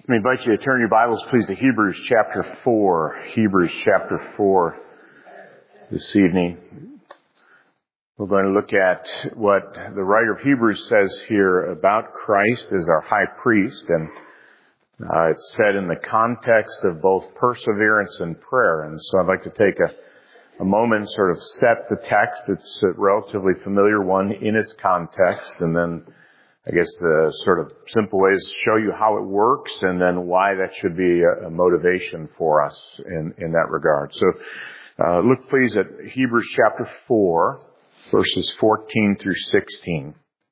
Let me invite you to turn your Bibles, please, to Hebrews chapter 4. Hebrews chapter 4 this evening. We're going to look at what the writer of Hebrews says here about Christ as our high priest. And it's said in the context of both perseverance and prayer. And so I'd like to take a moment and sort of set the text. It's a relatively familiar one in its context. And then I guess the sort of simple way is to show you how it works and then why that should be a motivation for us in that regard. So look please at Hebrews chapter 4, verses 14 through 16.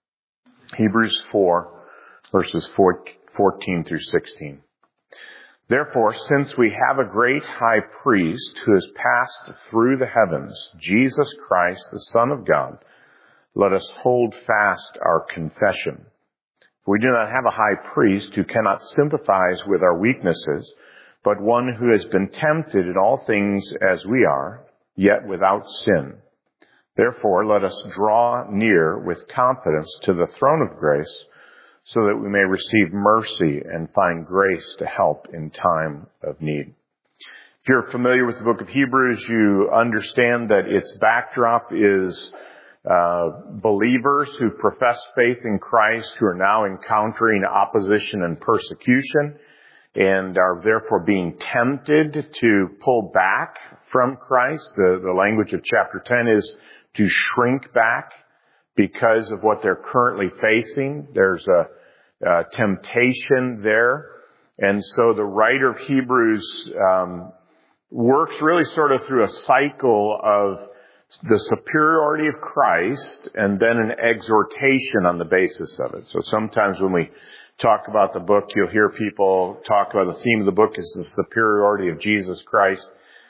Hebrews 4, verses 14 through 16. Therefore, since we have a great high priest who has passed through the heavens, Jesus Christ, the Son of God, let us hold fast our confession. We do not have a high priest who cannot sympathize with our weaknesses, but one who has been tempted in all things as we are, yet without sin. Therefore, let us draw near with confidence to the throne of grace, so that we may receive mercy and find grace to help in time of need. If you're familiar with the book of Hebrews, you understand that its backdrop is believers who profess faith in Christ who are now encountering opposition and persecution and are therefore being tempted to pull back from Christ. The language of chapter 10 is to shrink back because of what they're currently facing. There's a temptation there. And so the writer of Hebrews works really sort of through a cycle of the superiority of Christ and then an exhortation on the basis of it. So sometimes when we talk about the book, you'll hear people talk about the theme of the book is the superiority of Jesus Christ.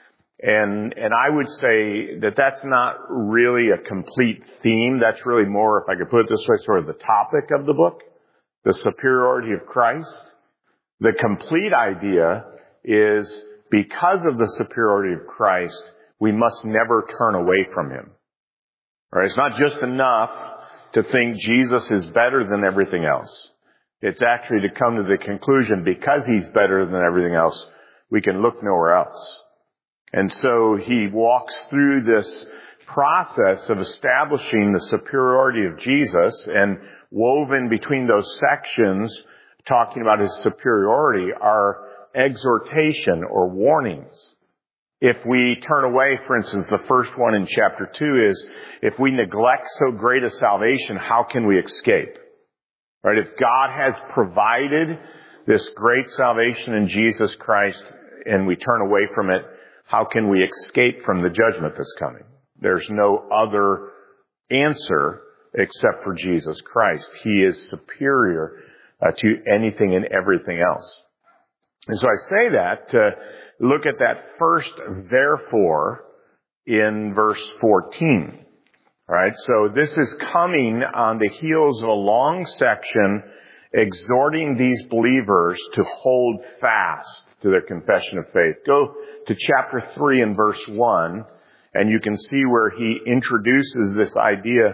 And I would say that that's not really a complete theme. That's really more, if I could put it this way, sort of the topic of the book, the superiority of Christ. The complete idea is because of the superiority of Christ, we must never turn away from Him. All right? It's not just enough to think Jesus is better than everything else. It's actually to come to the conclusion, because He's better than everything else, we can look nowhere else. And so he walks through this process of establishing the superiority of Jesus, and woven between those sections, talking about His superiority, are exhortation or warnings. If we turn away, for instance, the first one in chapter 2 is, if we neglect so great a salvation, how can we escape? Right? If God has provided this great salvation in Jesus Christ and we turn away from it, how can we escape from the judgment that's coming? There's no other answer except for Jesus Christ. He is superior to anything and everything else. And so I say that to look at that first therefore in verse 14. All right, so this is coming on the heels of a long section exhorting these believers to hold fast to their confession of faith. Go to chapter 3 and verse 1, and you can see where he introduces this idea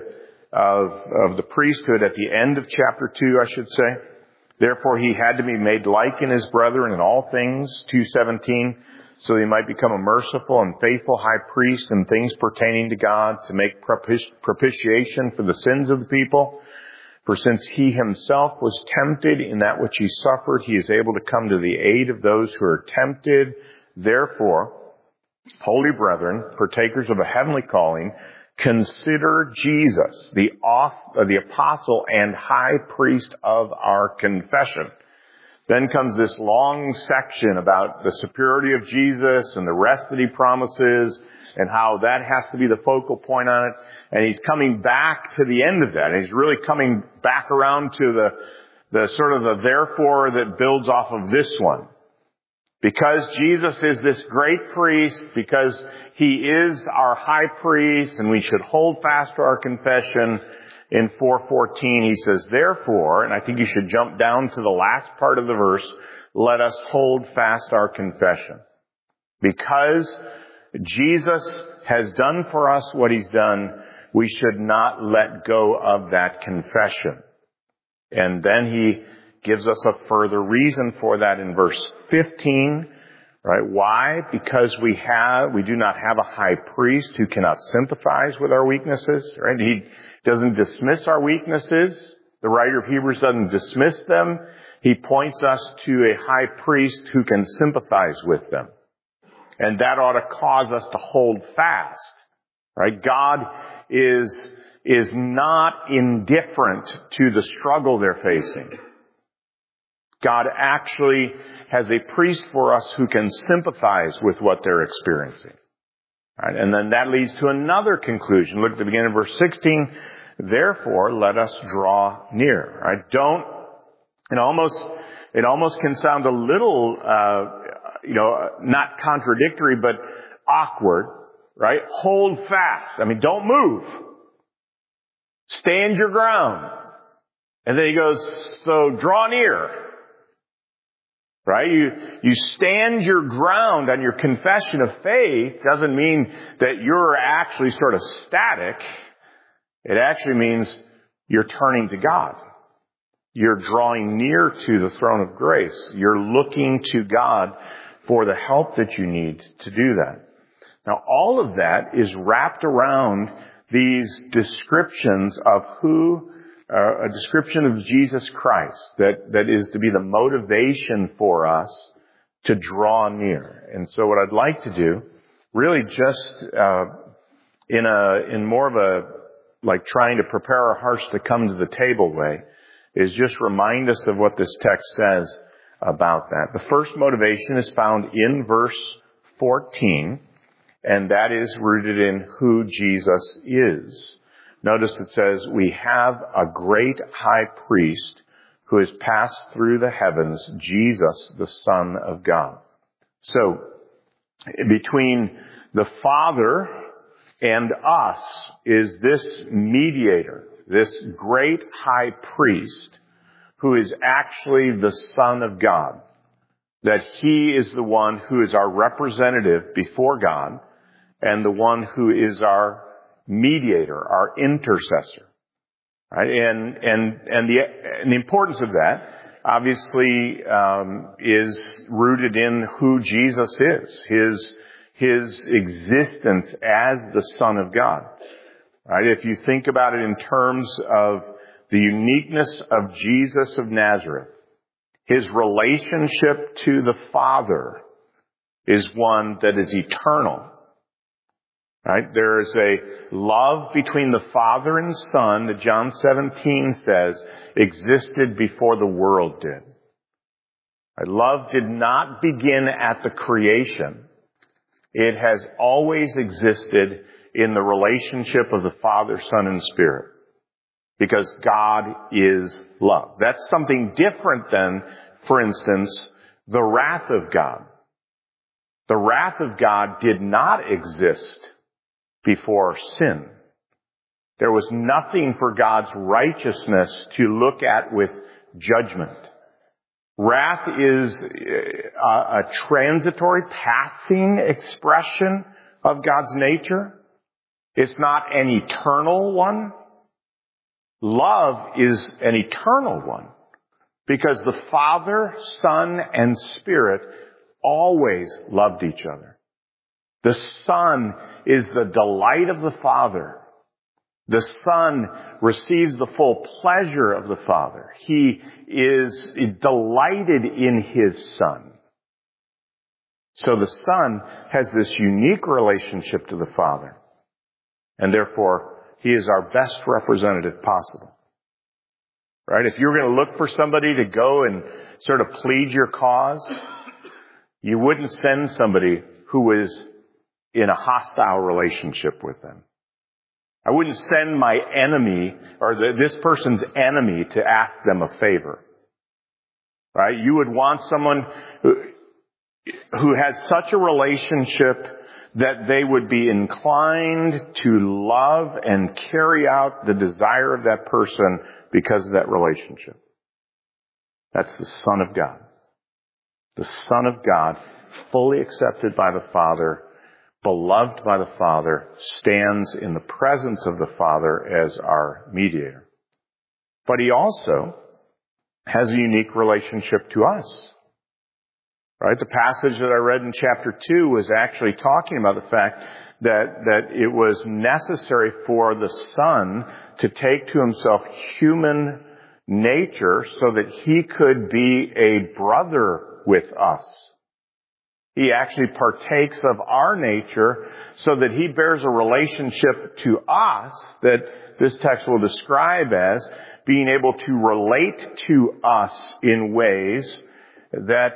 of the priesthood at the end of chapter 2, I should say. Therefore, he had to be made like in his brethren in all things, 2:17, so that he might become a merciful and faithful high priest in things pertaining to God, to make propitiation for the sins of the people. For since he himself was tempted in that which he suffered, he is able to come to the aid of those who are tempted. Therefore, holy brethren, partakers of a heavenly calling, consider Jesus, the apostle and high priest of our confession. Then comes this long section about the superiority of Jesus and the rest that he promises and how that has to be the focal point on it. And he's coming back to the end of that. And he's really coming back around to the sort of the therefore that builds off of this one. Because Jesus is this great priest, because he is our high priest, and we should hold fast to our confession, in 4:14 he says, therefore, and I think you should jump down to the last part of the verse, let us hold fast our confession. Because Jesus has done for us what he's done, we should not let go of that confession. And then he gives us a further reason for that in verse 15. Right? Why? Because we do not have a high priest who cannot sympathize with our weaknesses. Right? He doesn't dismiss our weaknesses. The writer of Hebrews doesn't dismiss them. He points us to a high priest who can sympathize with them. And that ought to cause us to hold fast. Right? God is not indifferent to the struggle they're facing. God actually has a priest for us who can sympathize with what they're experiencing. Right? And then that leads to another conclusion. Look at the beginning of verse 16. Therefore, let us draw near. Right? It almost can sound a little, not contradictory, but awkward. Right? Hold fast. Don't move. Stand your ground. And then he goes, so draw near. Right? You stand your ground on your confession of faith doesn't mean that you're actually sort of static. It actually means you're turning to God. You're drawing near to the throne of grace. You're looking to God for the help that you need to do that. Now, all of that is wrapped around these descriptions of a description of Jesus Christ that is to be the motivation for us to draw near. And so what I'd like to do, really just in more of a like trying to prepare our hearts to come to the table way, is just remind us of what this text says about that. The first motivation is found in verse 14, and that is rooted in who Jesus is. Notice it says, we have a great high priest who has passed through the heavens, Jesus, the Son of God. So, between the Father and us is this mediator, this great high priest who is actually the Son of God. That he is the one who is our representative before God and the one who is our mediator, our intercessor. Right? And the importance of that obviously is rooted in who Jesus is, his existence as the Son of God. Right? If you think about it in terms of the uniqueness of Jesus of Nazareth, his relationship to the Father is one that is eternal. Right? There is a love between the Father and Son that John 17 says existed before the world did. Right? Love did not begin at the creation. It has always existed in the relationship of the Father, Son, and Spirit. Because God is love. That's something different than, for instance, the wrath of God. The wrath of God did not exist before sin. There was nothing for God's righteousness to look at with judgment. Wrath is a transitory, passing expression of God's nature. It's not an eternal one. Love is an eternal one because the Father, Son, and Spirit always loved each other. The Son is the delight of the Father. The Son receives the full pleasure of the Father. He is delighted in His Son. So the Son has this unique relationship to the Father. And therefore, He is our best representative possible. Right? If you're going to look for somebody to go and sort of plead your cause, you wouldn't send somebody who is in a hostile relationship with them. I wouldn't send my enemy or this person's enemy to ask them a favor. Right? You would want someone who has such a relationship that they would be inclined to love and carry out the desire of that person because of that relationship. That's the Son of God. The Son of God, fully accepted by the Father, beloved by the Father, stands in the presence of the Father as our mediator. But He also has a unique relationship to us. Right? The passage that I read in chapter 2 was actually talking about the fact that it was necessary for the Son to take to himself human nature so that he could be a brother with us. He actually partakes of our nature so that he bears a relationship to us that this text will describe as being able to relate to us in ways that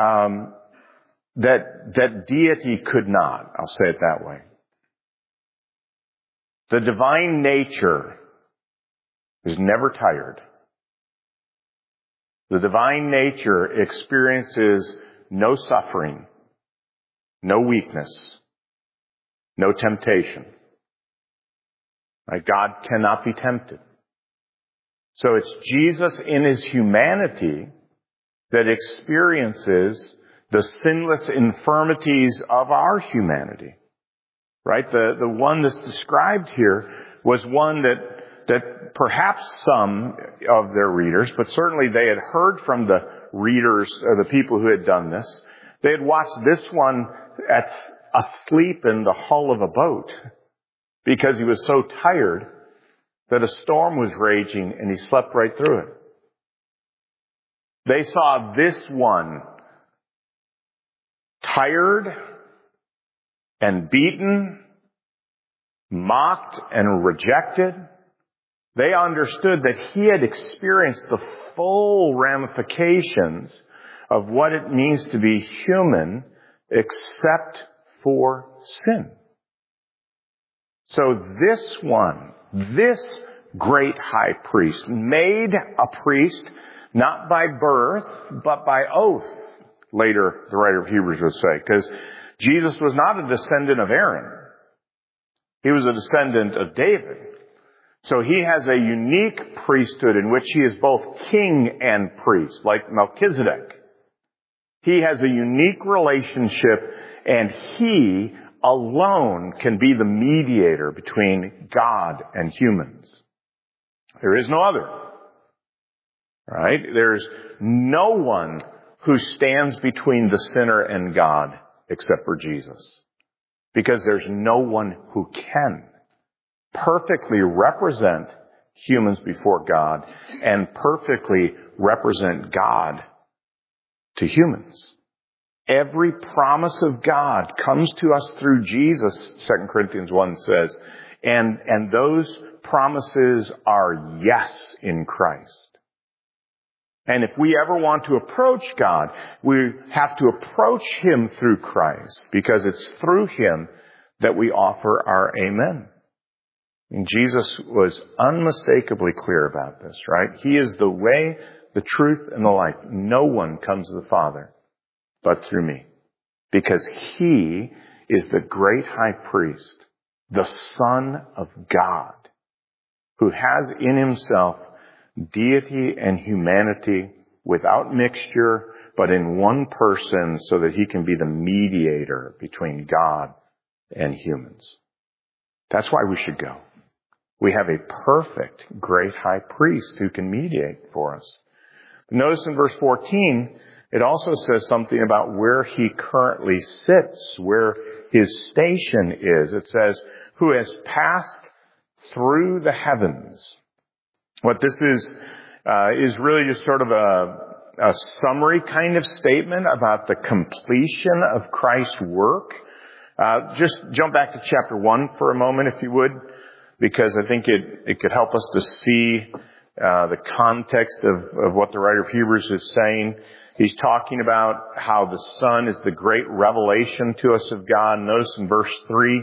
deity could not. I'll say it that way. The divine nature is never tired. The divine nature experiences no suffering, no weakness, no temptation. Right? God cannot be tempted. So it's Jesus in his humanity that experiences the sinless infirmities of our humanity. Right? The one that's described here was one that perhaps some of their readers, but certainly they had heard from the readers, or the people who had done this. They had watched this one asleep in the hull of a boat because he was so tired that a storm was raging and he slept right through it. They saw this one tired and beaten, mocked and rejected. They understood that he had experienced the full ramifications of what it means to be human except for sin. So this one, this great high priest, made a priest not by birth, but by oath, later the writer of Hebrews would say, because Jesus was not a descendant of Aaron. He was a descendant of David. So he has a unique priesthood in which he is both king and priest, like Melchizedek. He has a unique relationship, and he alone can be the mediator between God and humans. There is no other. Right? There's no one who stands between the sinner and God except for Jesus. Because there's no one who can perfectly represent humans before God and perfectly represent God to humans. Every promise of God comes to us through Jesus, 2 Corinthians 1 says, and those promises are yes in Christ. And if we ever want to approach God, we have to approach him through Christ, because it's through him that we offer our amen. And Jesus was unmistakably clear about this, right? He is the way, the truth, and the life. No one comes to the Father but through me. Because he is the great high priest, the Son of God, who has in himself deity and humanity without mixture, but in one person, so that he can be the mediator between God and humans. That's why we should go. We have a perfect great high priest who can mediate for us. Notice in verse 14, it also says something about where he currently sits, where his station is. It says, who has passed through the heavens. What this is really just sort of a summary kind of statement about the completion of Christ's work. Just jump back to chapter 1 for a moment, if you would, because I think it could help us to see the context of what the writer of Hebrews is saying. He's talking about how the Son is the great revelation to us of God. Notice in verse 3,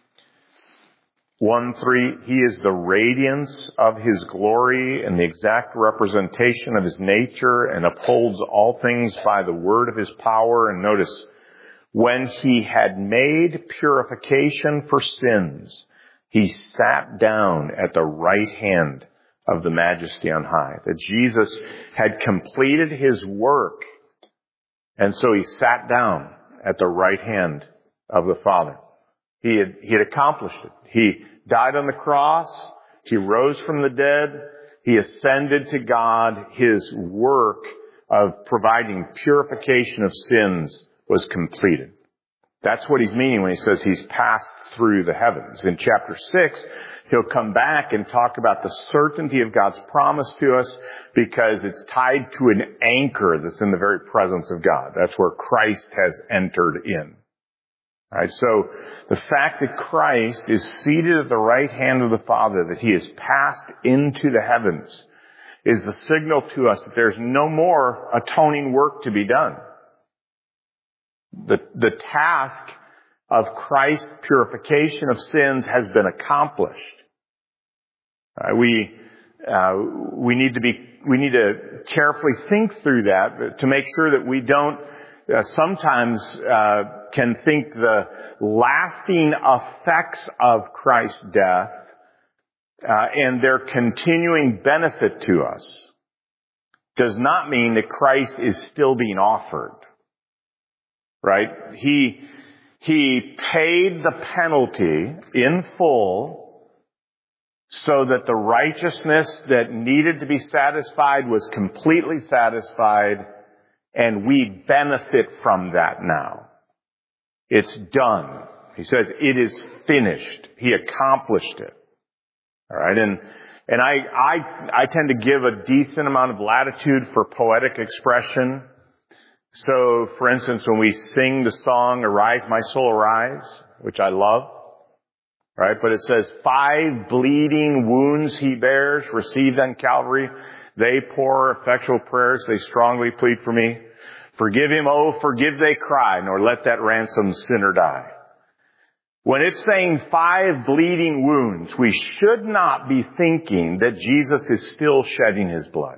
1:3, he is the radiance of his glory and the exact representation of his nature, and upholds all things by the word of his power. And notice, when he had made purification for sins, he sat down at the right hand of the Majesty on high. That Jesus had completed his work, and so he sat down at the right hand of the Father. He had accomplished it. He died on the cross. He rose from the dead. He ascended to God. His work of providing purification of sins was completed. That's what he's meaning when he says he's passed through the heavens. In chapter 6, he'll come back and talk about the certainty of God's promise to us because it's tied to an anchor that's in the very presence of God. That's where Christ has entered in. All right, so the fact that Christ is seated at the right hand of the Father, that he has passed into the heavens, is the signal to us that there's no more atoning work to be done. The task of Christ's purification of sins has been accomplished. We need to carefully think through that to make sure that we don't sometimes can think the lasting effects of Christ's death and their continuing benefit to us does not mean that Christ is still being offered. Right? He paid the penalty in full so that the righteousness that needed to be satisfied was completely satisfied, and we benefit from that now. It's done. He says it is finished. He accomplished it. All right, and I tend to give a decent amount of latitude for poetic expression. So, for instance, when we sing the song, Arise, My Soul, Arise, which I love, right? But it says, 5 bleeding wounds he bears, received on Calvary. They pour effectual prayers, they strongly plead for me. Forgive him, oh, forgive, they cry, nor let that ransomed sinner die. When it's saying 5 bleeding wounds, we should not be thinking that Jesus is still shedding his blood.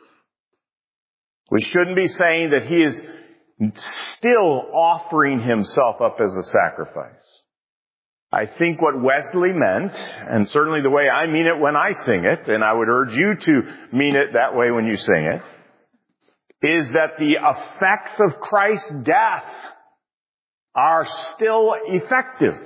We shouldn't be saying that he is still offering himself up as a sacrifice. I think what Wesley meant, and certainly the way I mean it when I sing it, and I would urge you to mean it that way when you sing it, is that the effects of Christ's death are still effective.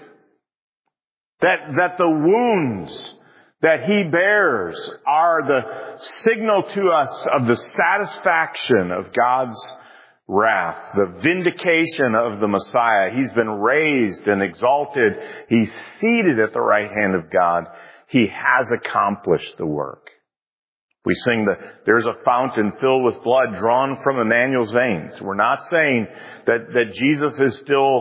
That the wounds that he bears are the signal to us of the satisfaction of God's wrath, the vindication of the Messiah. He's been raised and exalted. He's seated at the right hand of God. He has accomplished the work. We sing there's a fountain filled with blood drawn from Emmanuel's veins. We're not saying that Jesus is still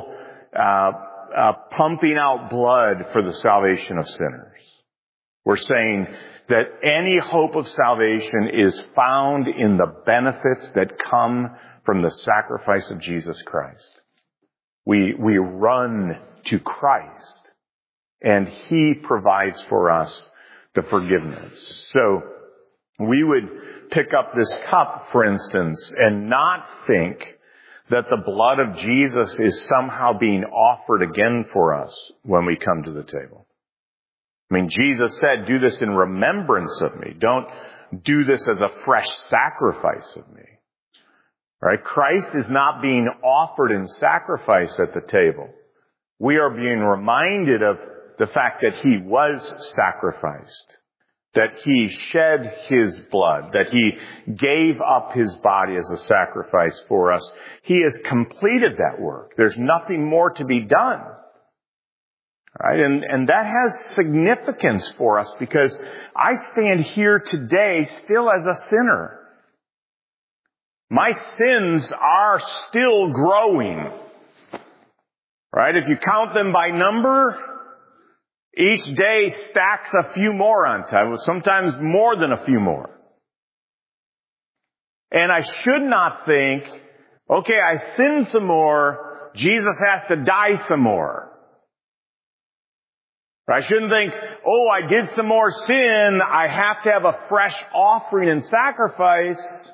pumping out blood for the salvation of sinners. We're saying that any hope of salvation is found in the benefits that come from the sacrifice of Jesus Christ. We run to Christ, and he provides for us the forgiveness. So we would pick up this cup, for instance, and not think that the blood of Jesus is somehow being offered again for us when we come to the table. I mean, Jesus said, do this in remembrance of me. Don't do this as a fresh sacrifice of me. Right? Christ is not being offered in sacrifice at the table. We are being reminded of the fact that he was sacrificed, that he shed his blood, that he gave up his body as a sacrifice for us. He has completed that work. There's nothing more to be done. Right? And that has significance for us because I stand here today still as a sinner. My sins are still growing. Right? If you count them by number, each day stacks a few more on top, sometimes more than a few more. And I should not think, okay, I sinned some more, Jesus has to die some more. I shouldn't think, oh, I did some more sin, I have to have a fresh offering and sacrifice.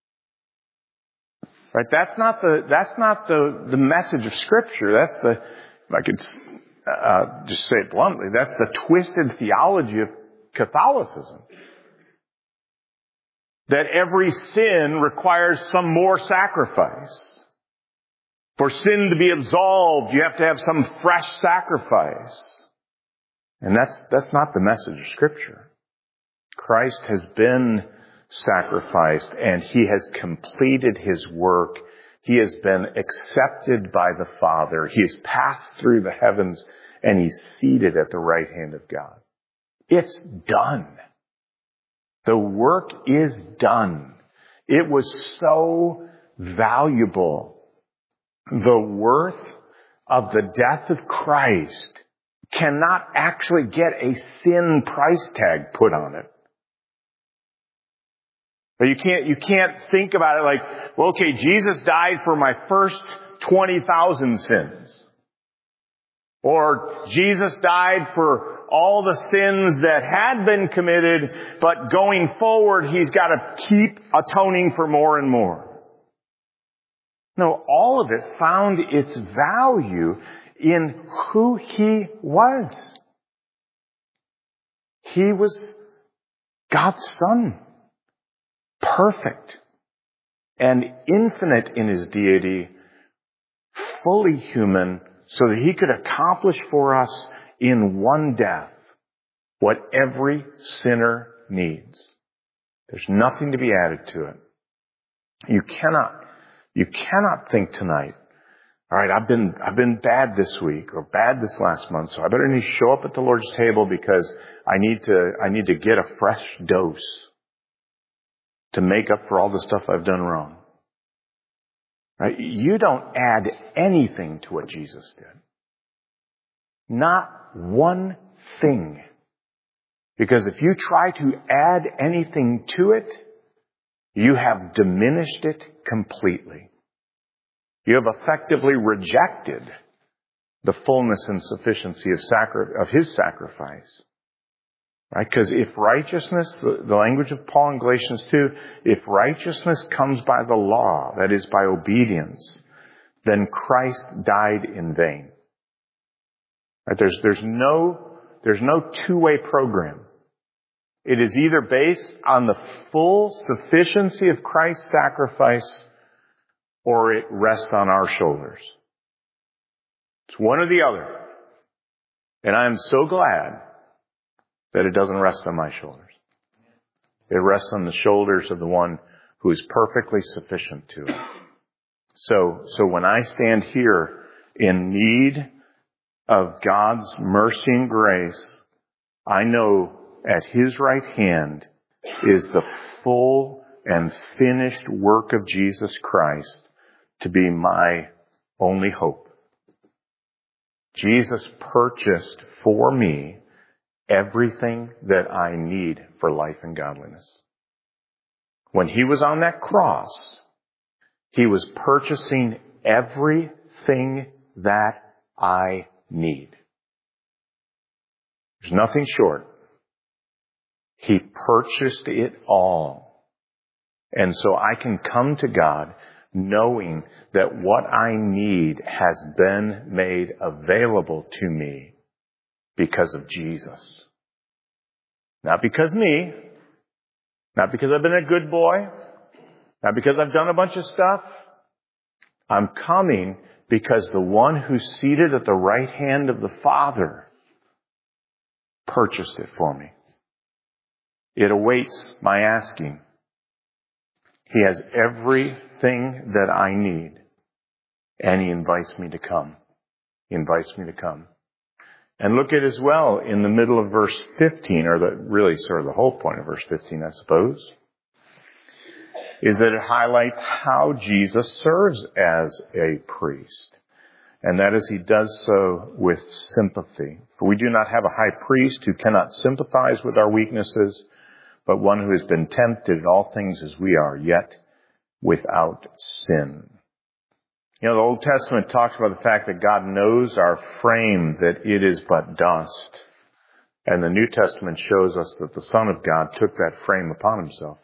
Right? That's not the message of Scripture. That's if I could just say it bluntly, that's the twisted theology of Catholicism. That every sin requires some more sacrifice. For sin to be absolved, you have to have some fresh sacrifice. And that's not the message of Scripture. Christ has been sacrificed and he has completed his work. He has been accepted by the Father. He has passed through the heavens and he's seated at the right hand of God. It's done. The work is done. It was so valuable. The worth of the death of Christ cannot actually get a sin price tag put on it. But you can't think about it like, well, okay, Jesus died for my first 20,000 sins. Or Jesus died for all the sins that had been committed, but going forward, he's got to keep atoning for more and more. No, all of it found its value in who he was. He was God's Son. Perfect and infinite in his deity, fully human, so that he could accomplish for us in one death what every sinner needs. There's nothing to be added to it. You cannot think tonight, all right, I've been bad this week or bad this last month, so I better need to show up at the Lord's table because I need to get a fresh dose to make up for all the stuff I've done wrong. Right? You don't add anything to what Jesus did. Not one thing. Because if you try to add anything to it, you have diminished it completely. You have effectively rejected the fullness and sufficiency of his sacrifice. Right? Because if righteousness, the language of Paul in Galatians 2, if righteousness comes by the law, that is by obedience, then Christ died in vain. Right? There's no two-way program. It is either based on the full sufficiency of Christ's sacrifice or it rests on our shoulders. It's one or the other. And I am so glad that it doesn't rest on my shoulders. It rests on the shoulders of the one who is perfectly sufficient to it. So when I stand here in need of God's mercy and grace, I know at his right hand is the full and finished work of Jesus Christ to be my only hope. Jesus purchased for me everything that I need for life and godliness. When he was on that cross, he was purchasing everything that I need. There's nothing short. He purchased it all. And so I can come to God knowing that what I need has been made available to me because of Jesus. Not because me. Not because I've been a good boy. Not because I've done a bunch of stuff. I'm coming because the one who's seated at the right hand of the Father purchased it for me. It awaits my asking. He has everything that I need. And he invites me to come. He invites me to come. And look at as well in the middle of verse 15, or really sort of the whole point of verse 15, I suppose, is that it highlights how Jesus serves as a priest. And that is, he does so with sympathy. For we do not have a high priest who cannot sympathize with our weaknesses, but one who has been tempted in all things as we are, yet without sin. You know, the Old Testament talks about the fact that God knows our frame, that it is but dust. And the New Testament shows us that the Son of God took that frame upon himself.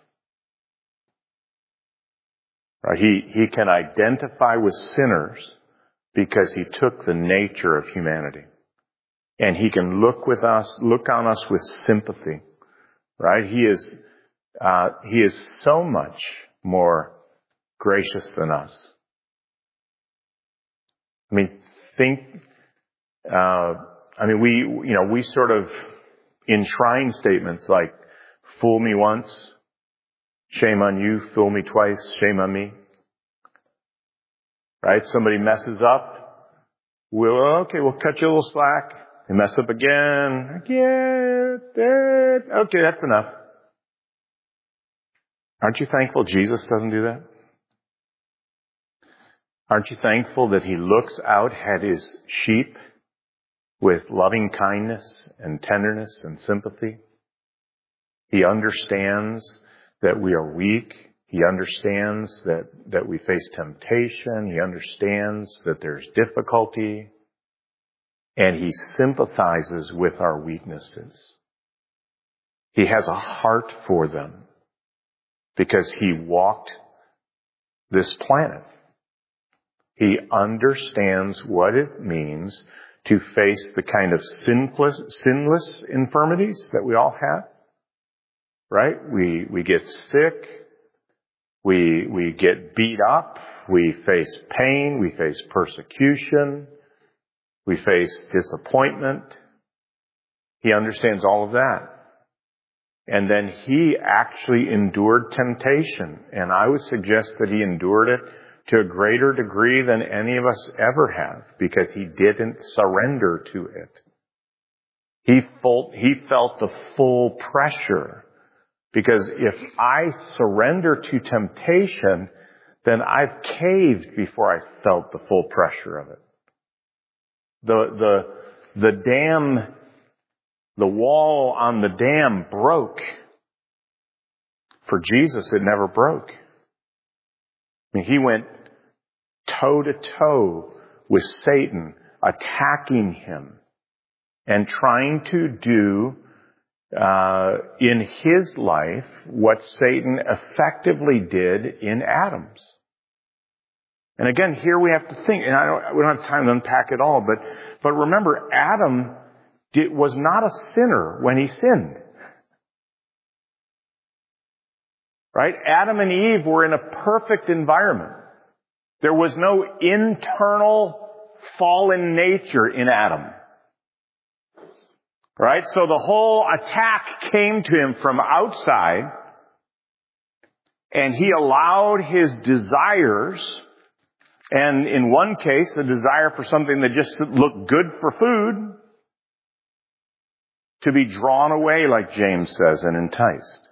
Right? He can identify with sinners because he took the nature of humanity. And he can look on us with sympathy. Right? He is so much more gracious than us. I mean, we sort of enshrine statements like Fool me once, shame on you. Fool me twice, shame on me. Right? Somebody messes up. We'll cut you a little slack. They mess up again. Okay, that's enough. Aren't you thankful Jesus doesn't do that? Aren't you thankful that He looks out at His sheep with loving kindness and tenderness and sympathy? He understands that we are weak. He understands that we face temptation. He understands that there's difficulty. And He sympathizes with our weaknesses. He has a heart for them because He walked this planet. He understands what it means to face the kind of sinless infirmities that we all have. Right? We get sick. We get beat up. We face pain. We face persecution. We face disappointment. He understands all of that. And then He actually endured temptation. And I would suggest that He endured it to a greater degree than any of us ever have, because He didn't surrender to it. He felt the full pressure. Because if I surrender to temptation, then I've caved before I felt the full pressure of it. The dam, the wall on the dam broke. For Jesus, it never broke. I mean, He went toe to toe with Satan, attacking Him and trying to do in His life what Satan effectively did in Adam's. And again, here we have to think, and we don't have time to unpack it all, but remember, Adam was not a sinner when he sinned. Right? Adam and Eve were in a perfect environment. There was no internal fallen nature in Adam. Right? So the whole attack came to him from outside, and he allowed his desires, and in one case, a desire for something that just looked good for food, to be drawn away, like James says, and enticed.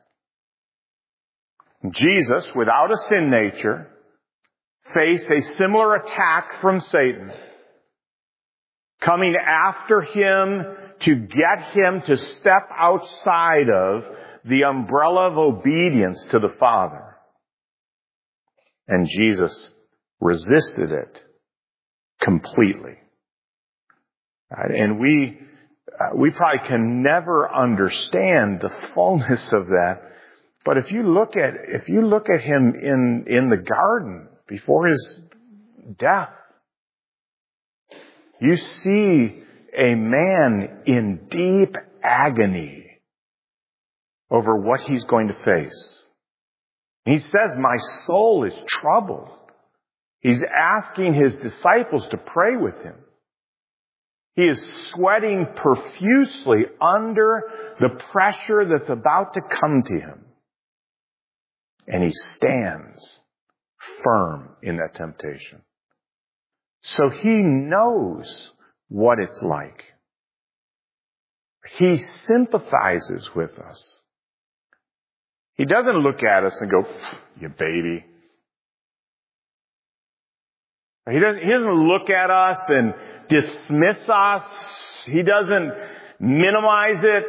Jesus, without a sin nature, faced a similar attack from Satan, coming after Him to get Him to step outside of the umbrella of obedience to the Father. And Jesus resisted it completely. Right? And we probably can never understand the fullness of that. But if you look at Him in the garden before His death, you see a man in deep agony over what he's going to face. He says, "My soul is troubled." He's asking His disciples to pray with Him. He is sweating profusely under the pressure that's about to come to him. And He stands firm in that temptation. So He knows what it's like. He sympathizes with us. He doesn't look at us and go, "You baby." He doesn't look at us and dismiss us. He doesn't minimize it.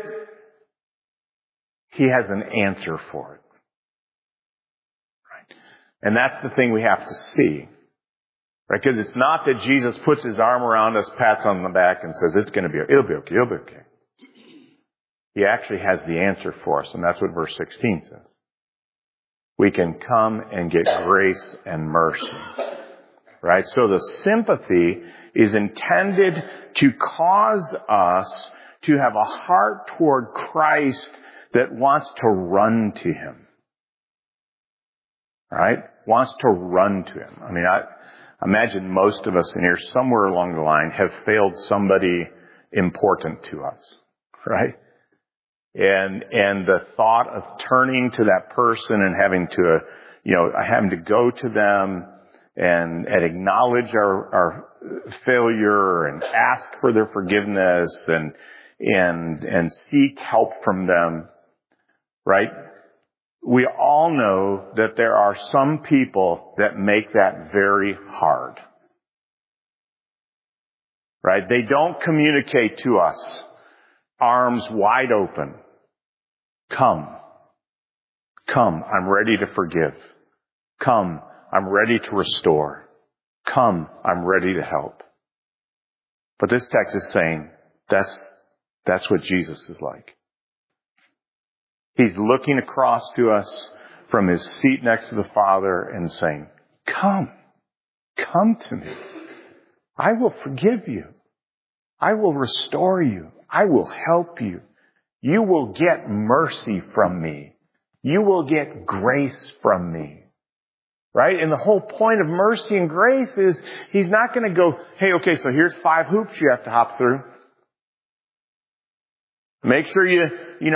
He has an answer for it. Right? And that's the thing we have to see. Right? Because it's not that Jesus puts His arm around us, pats on the back, and says, it'll be okay. He actually has the answer for us, and that's what verse 16 says. We can come and get grace and mercy. Right? So the sympathy is intended to cause us to have a heart toward Christ that wants to run to Him. Right? Wants to run to Him. I mean, I imagine most of us in here somewhere along the line have failed somebody important to us. Right? And the thought of turning to that person and having to go to them and acknowledge our failure and ask for their forgiveness and seek help from them, right? We all know that there are some people that make that very hard. Right? They don't communicate to us, arms wide open. Come, I'm ready to forgive. Come, I'm ready to restore. Come, I'm ready to help. But this text is saying that's what Jesus is like. He's looking across to us from his seat next to the Father and saying, come to me. I will forgive you. I will restore you. I will help you. You will get mercy from me. You will get grace from me. Right? And the whole point of mercy and grace is he's not going to go, hey, okay, so here's 5 hoops you have to hop through. Make sure you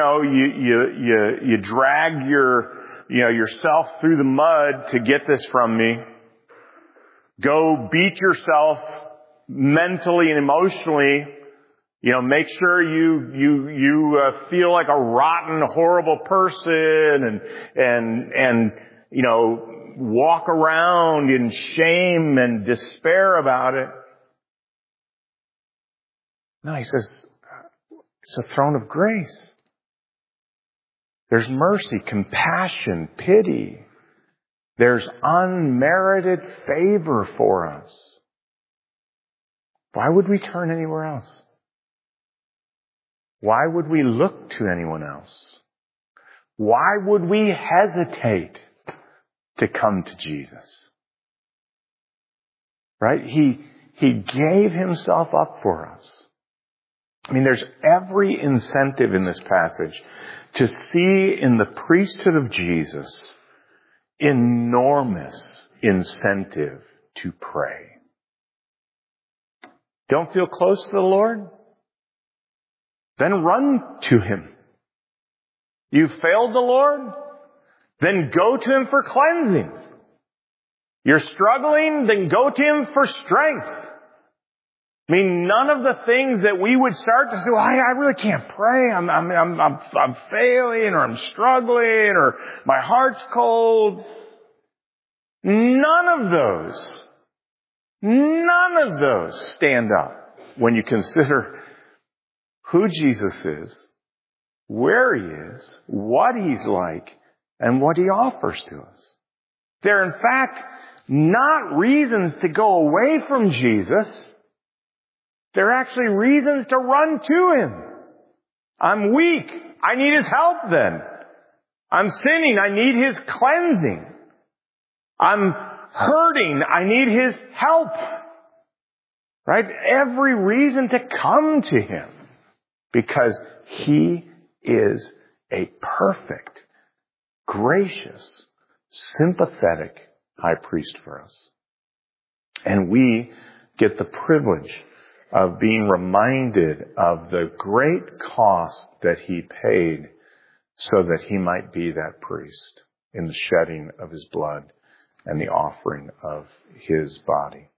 drag yourself through the mud to get this from me. Go beat yourself mentally and emotionally. Make sure you feel like a rotten, horrible person and walk around in shame and despair about it. No, he says, it's a throne of grace. There's mercy, compassion, pity. There's unmerited favor for us. Why would we turn anywhere else? Why would we look to anyone else? Why would we hesitate to come to Jesus? Right? He gave himself up for us. I mean, there's every incentive in this passage to see in the priesthood of Jesus enormous incentive to pray. Don't feel close to the Lord? Then run to him. You failed the Lord? Then go to him for cleansing. You're struggling? Then go to him for strength. I mean, none of the things that we would start to say, well, I really can't pray. I'm failing, or I'm struggling, or my heart's cold. None of those stand up when you consider who Jesus is, where he is, what he's like, and what he offers to us. They're in fact not reasons to go away from Jesus. They're actually reasons to run to him. I'm weak. I need his help then. I'm sinning. I need his cleansing. I'm hurting. I need his help. Right? Every reason to come to him. Because he is a perfect, gracious, sympathetic high priest for us. And we get the privilege of being reminded of the great cost that he paid so that he might be that priest in the shedding of his blood and the offering of his body.